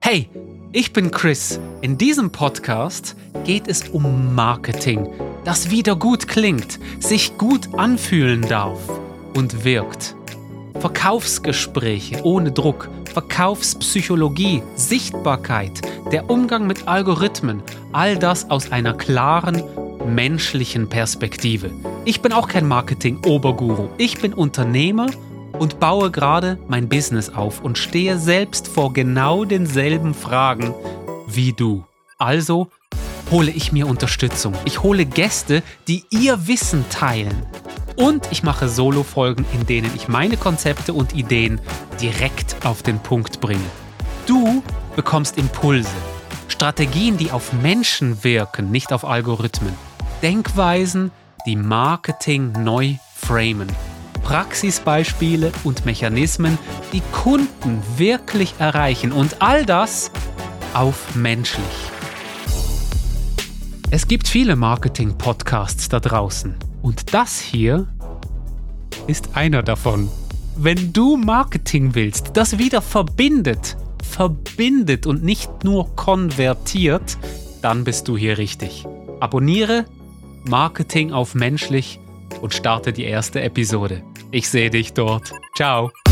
Hey, ich bin Chris. In diesem Podcast geht es um Marketing, das wieder gut klingt, sich gut anfühlen darf und wirkt. Verkaufsgespräche ohne Druck, Verkaufspsychologie, Sichtbarkeit, der Umgang mit Algorithmen, all das aus einer klaren, menschlichen Perspektive. Ich bin auch kein Marketing-Oberguru, ich bin Unternehmer und baue gerade mein Business auf und stehe selbst vor genau denselben Fragen wie du. Also hole ich mir Unterstützung. Ich hole Gäste, die ihr Wissen teilen. Und ich mache Solo-Folgen, in denen ich meine Konzepte und Ideen direkt auf den Punkt bringe. Du bekommst Impulse, Strategien, die auf Menschen wirken, nicht auf Algorithmen. Denkweisen, die Marketing neu framen. Praxisbeispiele und Mechanismen, die Kunden wirklich erreichen. Und all das auf menschlich. Es gibt viele Marketing-Podcasts da draußen. Und das hier ist einer davon. Wenn du Marketing willst, das wieder verbindet und nicht nur konvertiert, dann bist du hier richtig. Abonniere Marketing auf menschlich und starte die erste Episode. Ich sehe dich dort. Ciao.